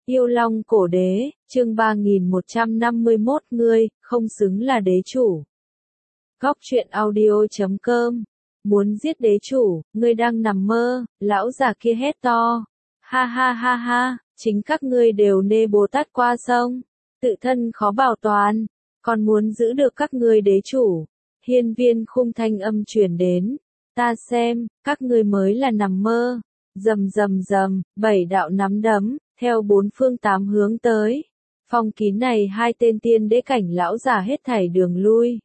Yêu Long Cổ Đế, chương 3151 ngươi, không xứng là đế chủ. Góc truyện audio.com. Muốn giết đế chủ, ngươi đang nằm mơ, lão già kia hét to. Ha ha ha ha, chính các ngươi đều nê Bồ Tát qua sông, tự thân khó bảo toàn, còn muốn giữ được các ngươi đế chủ. Hiên viên khung thanh âm truyền đến, ta xem, các ngươi mới là nằm mơ. Rầm rầm rầm, 7 đạo nắm đấm, theo 4 phương 8 hướng tới. Phong kín này hai tên tiên đế cảnh lão giả hết thảy đường lui.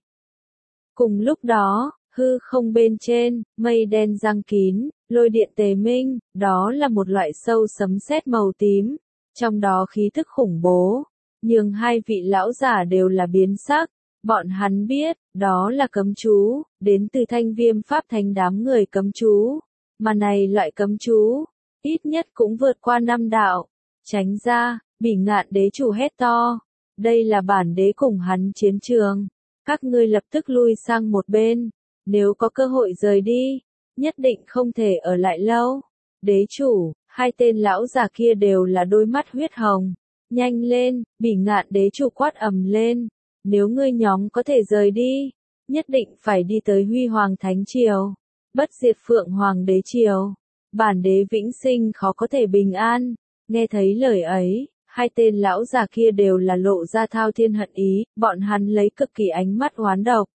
Cùng lúc đó, hư không bên trên, mây đen giăng kín, lôi điện tề minh, đó là một loại sâu sấm sét màu tím, trong đó khí thức khủng bố, nhưng hai vị lão giả đều là biến sắc, bọn hắn biết, đó là cấm chú, đến từ Thanh Viêm Pháp Thánh đám người cấm chú, mà này loại cấm chú, ít nhất cũng vượt qua 5 đạo. Tránh ra, Bỉ Ngạn đế chủ hét to, đây là bản đế cùng hắn chiến trường, các ngươi lập tức lui sang một bên, nếu có cơ hội rời đi, nhất định không thể ở lại lâu. Đế chủ, hai tên lão già kia đều là đôi mắt huyết hồng, nhanh lên, Bỉ Ngạn đế chủ quát ầm lên, nếu ngươi nhóm có thể rời đi, nhất định phải đi tới Huy Hoàng Thánh Triều, bất diệt Phượng Hoàng đế triều, bản đế vĩnh sinh khó có thể bình an. Nghe thấy lời ấy, hai tên lão già kia đều là lộ ra thao thiên hận ý, bọn hắn lấy cực kỳ ánh mắt oán độc.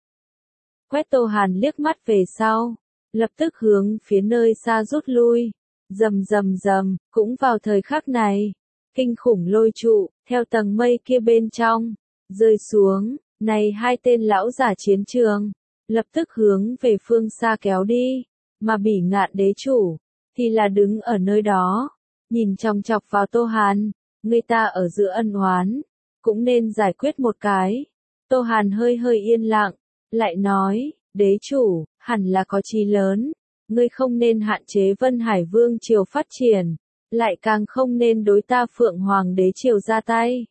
Quét Tô Hàn liếc mắt về sau, lập tức hướng phía nơi xa rút lui. Rầm rầm rầm, cũng vào thời khắc này, kinh khủng lôi trụ, theo tầng mây kia bên trong, rơi xuống, này hai tên lão giả chiến trường, lập tức hướng về phương xa kéo đi, mà Bỉ Ngạn đế chủ, thì là đứng ở nơi đó. Nhìn chòng chọc vào Tô Hàn, người ta ở giữa ân oán, cũng nên giải quyết một cái. Tô Hàn hơi hơi yên lặng, lại nói, đế chủ, hẳn là có chí lớn, ngươi không nên hạn chế Vân Hải Vương triều phát triển, lại càng không nên đối ta Phượng Hoàng đế triều ra tay.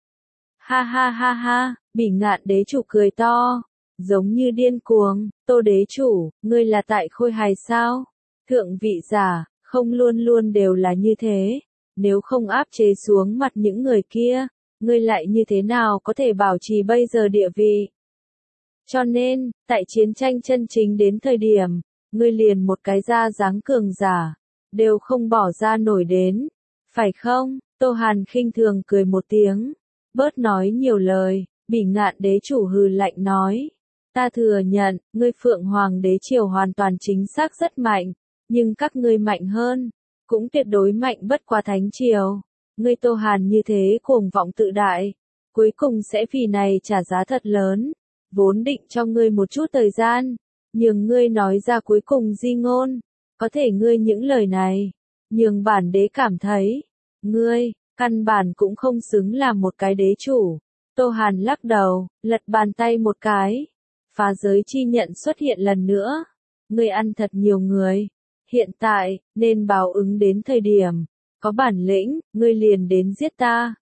Ha ha ha ha, Bỉ Ngạn đế chủ cười to, giống như điên cuồng, Tô đế chủ, ngươi là tại Khôi Hài sao? Thượng vị giả, không luôn luôn đều là như thế, nếu không áp chế xuống mặt những người kia, ngươi lại như thế nào có thể bảo trì bây giờ địa vị? Cho nên, tại chiến tranh chân chính đến thời điểm, ngươi liền một cái da dáng cường giả, đều không bỏ ra nổi đến, phải không? Tô Hàn khinh thường cười một tiếng, bớt nói nhiều lời, Bỉ Ngạn đế chủ hừ lạnh nói, ta thừa nhận, ngươi Phượng Hoàng đế triều hoàn toàn chính xác rất mạnh, nhưng các ngươi mạnh hơn, cũng tuyệt đối mạnh bất quá Thánh triều. Ngươi Tô Hàn như thế cuồng vọng tự đại, cuối cùng sẽ vì này trả giá thật lớn. Vốn định cho ngươi một chút thời gian, nhưng ngươi nói ra cuối cùng di ngôn, có thể ngươi những lời này, nhưng bản đế cảm thấy, ngươi, căn bản cũng không xứng làm một cái đế chủ. Tô Hàn lắc đầu, lật bàn tay một cái, phá giới chi nhận xuất hiện lần nữa, ngươi ăn thật nhiều người. Hiện tại, nên báo ứng đến thời điểm, có bản lĩnh, ngươi liền đến giết ta.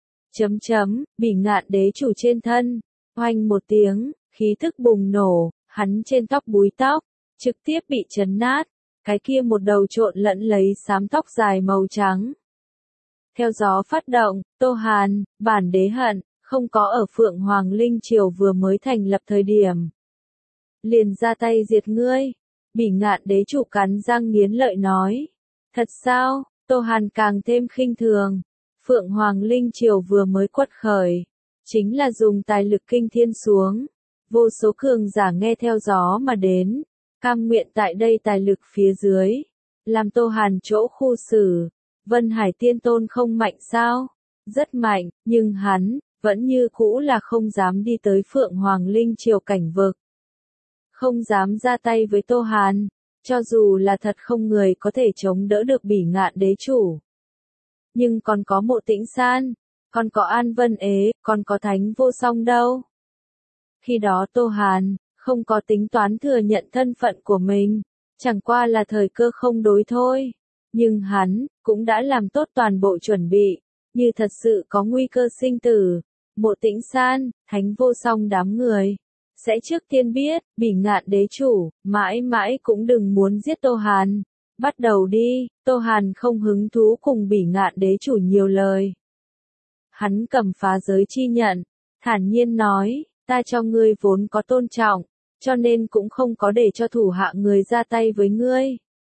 Bỉ Ngạn đế chủ trên thân, oanh một tiếng, khí thức bùng nổ, hắn trên tóc búi tóc, trực tiếp bị chấn nát, cái kia một đầu trộn lẫn lấy xám tóc dài màu trắng. Theo gió phát động, Tô Hàn, bản đế hận, không có ở Phượng Hoàng Linh Triều vừa mới thành lập thời điểm. Liền ra tay diệt ngươi. Bỉ Ngạn đế chủ cắn răng nghiến lợi nói. Thật sao? Tô Hàn càng thêm khinh thường. Phượng Hoàng Linh Triều vừa mới quật khởi, chính là dùng tài lực kinh thiên xuống. Vô số cường giả nghe theo gió mà đến, cam nguyện tại đây tài lực phía dưới, làm Tô Hàn chỗ khu xử. Vân Hải Tiên Tôn không mạnh sao? Rất mạnh, nhưng hắn, vẫn như cũ là không dám đi tới Phượng Hoàng Linh Triều cảnh vực. Không dám ra tay với Tô Hàn, cho dù là thật không người có thể chống đỡ được Bỉ Ngạn đế chủ. Nhưng còn có Mộ Tĩnh San, còn có An Vân Ế, còn có Thánh Vô Song đâu. Khi đó Tô Hàn, không có tính toán thừa nhận thân phận của mình, chẳng qua là thời cơ không đối thôi. Nhưng hắn, cũng đã làm tốt toàn bộ chuẩn bị, như thật sự có nguy cơ sinh tử. Mộ Tĩnh San, Thánh Vô Song đám người sẽ trước tiên biết, Bỉ Ngạn đế chủ, mãi mãi cũng đừng muốn giết Tô Hàn. Bắt đầu đi, Tô Hàn không hứng thú cùng Bỉ Ngạn đế chủ nhiều lời. Hắn cầm phá giới chi nhận, thản nhiên nói, ta cho ngươi vốn có tôn trọng, cho nên cũng không có để cho thủ hạ người ra tay với ngươi.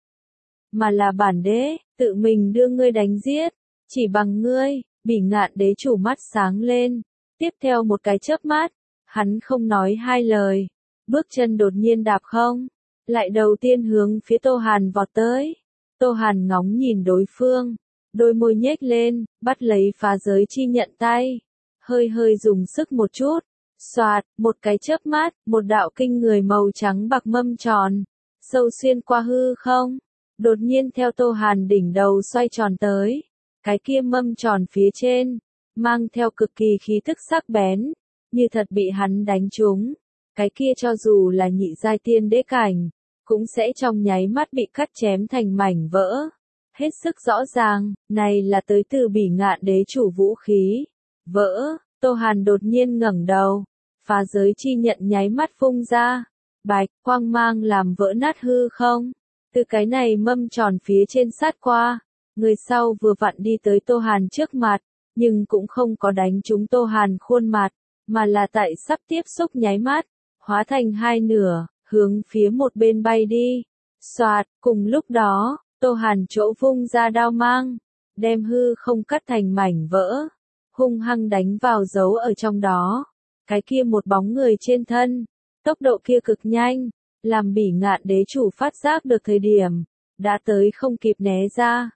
Mà là bản đế, tự mình đưa ngươi đánh giết, chỉ bằng ngươi. Bỉ Ngạn đế chủ mắt sáng lên, tiếp theo một cái chớp mắt, hắn không nói hai lời, bước chân đột nhiên đạp không, lại đầu tiên hướng phía Tô Hàn vọt tới. Tô Hàn ngóng nhìn đối phương, đôi môi nhếch lên, bắt lấy phá giới chi nhận tay, hơi hơi dùng sức một chút, xoạt, một cái chớp mắt, một đạo kinh người màu trắng bạc mâm tròn, sâu xuyên qua hư không, đột nhiên theo Tô Hàn đỉnh đầu xoay tròn tới. Cái kia mâm tròn phía trên, mang theo cực kỳ khí thức sắc bén, như thật bị hắn đánh trúng. Cái kia cho dù là nhị giai tiên đế cảnh, cũng sẽ trong nháy mắt bị cắt chém thành mảnh vỡ. Hết sức rõ ràng, này là tới từ Bỉ Ngạn đế chủ vũ khí. Vỡ, Tô Hàn đột nhiên ngẩng đầu, phá giới chi nhận nháy mắt phun ra. Bạch, quang mang làm vỡ nát hư không. Từ cái này mâm tròn phía trên sát qua. Người sau vừa vặn đi tới Tô Hàn trước mặt, nhưng cũng không có đánh trúng Tô Hàn khuôn mặt, mà là tại sắp tiếp xúc nháy mắt, hóa thành hai nửa, hướng phía một bên bay đi. Xoạt, cùng lúc đó, Tô Hàn chỗ vung ra đao mang, đem hư không cắt thành mảnh vỡ, hung hăng đánh vào dấu ở trong đó. Cái kia một bóng người trên thân, tốc độ kia cực nhanh, làm Bỉ Ngạn đế chủ phát giác được thời điểm, đã tới không kịp né ra.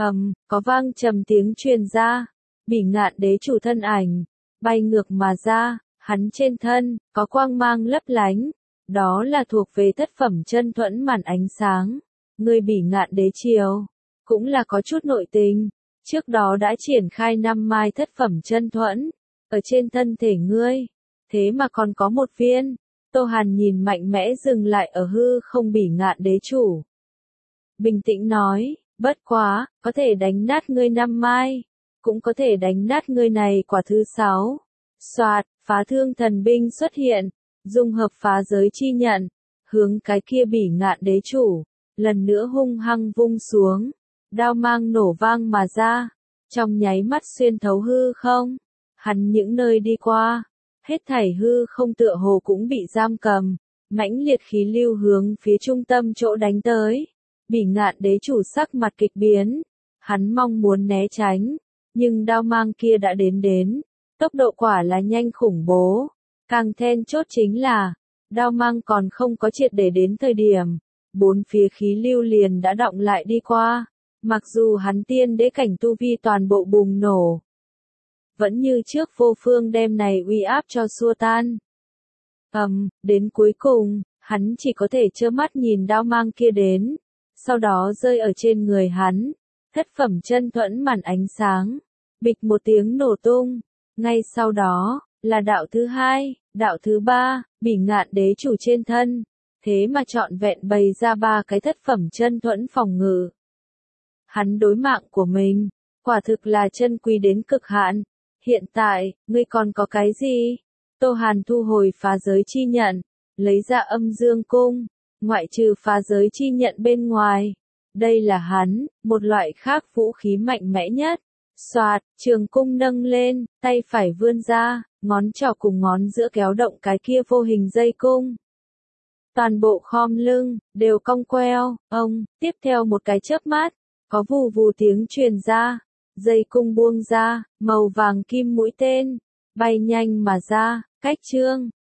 Có vang trầm tiếng truyền ra, Bỉ Ngạn đế chủ thân ảnh, bay ngược mà ra, hắn trên thân, có quang mang lấp lánh, đó là thuộc về thất phẩm chân thuẫn màn ánh sáng, người Bỉ Ngạn đế triều, cũng là có chút nội tình, trước đó đã triển khai 5 mai thất phẩm chân thuẫn, ở trên thân thể ngươi, thế mà còn có một viên. Tô Hàn nhìn mạnh mẽ dừng lại ở hư không Bỉ Ngạn đế chủ. Bình tĩnh nói, bất quá, có thể đánh nát ngươi 5 mai, cũng có thể đánh nát ngươi này quả thứ 6. Soạt, phá thương thần binh xuất hiện, dung hợp phá giới chi nhận, hướng cái kia Bỉ Ngạn đế chủ, lần nữa hung hăng vung xuống, đao mang nổ vang mà ra, trong nháy mắt xuyên thấu hư không, hắn những nơi đi qua, hết thảy hư không tựa hồ cũng bị giam cầm, mãnh liệt khí lưu hướng phía trung tâm chỗ đánh tới. Bỉ Ngạn đế chủ sắc mặt kịch biến, hắn mong muốn né tránh, nhưng đao mang kia đã đến, tốc độ quả là nhanh khủng bố, càng then chốt chính là, đao mang còn không có triệt để đến thời điểm, bốn phía khí lưu liền đã động lại đi qua, mặc dù hắn tiên đế cảnh tu vi toàn bộ bùng nổ, vẫn như trước vô phương đem này uy áp cho xua tan. Đến cuối cùng, hắn chỉ có thể trơ mắt nhìn đao mang kia đến. Sau đó rơi ở trên người hắn, thất phẩm chân thuẫn màn ánh sáng, bịch một tiếng nổ tung, ngay sau đó, là đạo thứ 2, đạo thứ 3, Bỉ Ngạn đế chủ trên thân, thế mà trọn vẹn bày ra 3 cái thất phẩm chân thuẫn phòng ngự. Hắn đối mạng của mình, quả thực là chân quý đến cực hạn, hiện tại, ngươi còn có cái gì? Tô Hàn thu hồi phá giới chi nhận, lấy ra âm dương cung. Ngoại trừ phá giới chi nhận bên ngoài, đây là hắn, một loại khác vũ khí mạnh mẽ nhất. Soạt, trường cung nâng lên, tay phải vươn ra, ngón trỏ cùng ngón giữa kéo động cái kia vô hình dây cung. Toàn bộ khom lưng, đều cong queo, tiếp theo một cái chớp mắt, có vù vù tiếng truyền ra, dây cung buông ra, màu vàng kim mũi tên, bay nhanh mà ra, cách chương,